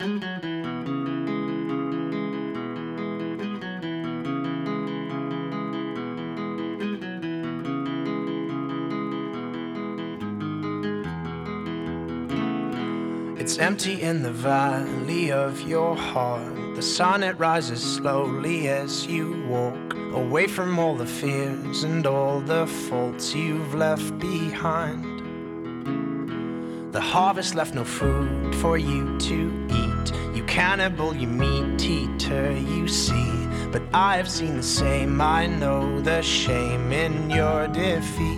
It's empty in the valley of your heart. The sun, it rises slowly as you walk away from all the fears and all the faults you've left behind. The harvest left no food for you to eat. You cannibal, you meat eater, you see. But I have seen the same, I know the shame in your defeat.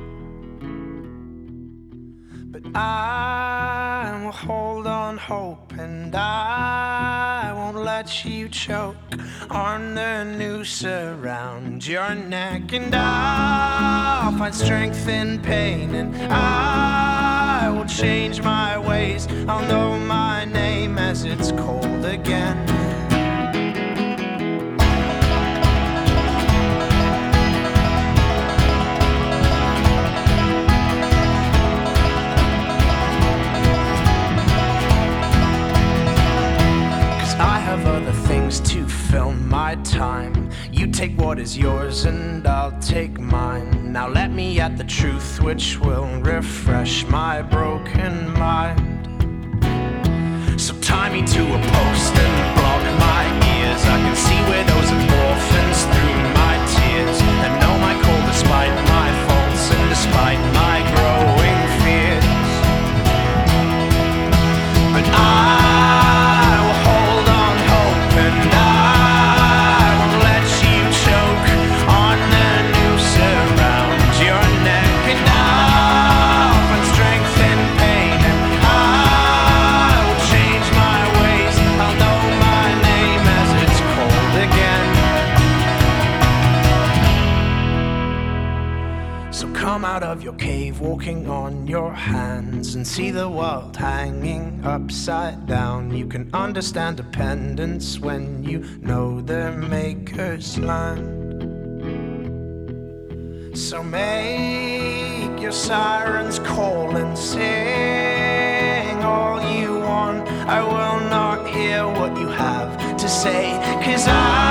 But I will hold on hope, and I won't let you choke on the noose around your neck. And I'll find strength in pain, and I will change my ways. I'll know my name as it's cold again. To fill my time, you take what is yours and I'll take mine. Now let me at the truth which will refresh my broken mind. So tie me to a post and block my ears. I can see widows and orphans through my tears, and know my call despite my faults and despite my growing fears. But I will hold on hope, and I won't let you choke on the noose around your neck. And I'll find strength in pain, and I will change my ways. I'll know my name as it's cold again. So come out of your cave, walking on your hands, and see the world hanging upside down. You can understand dependence when you know their maker's land. So make your sirens call and sing all you want. I will not hear what you have to say, 'cause I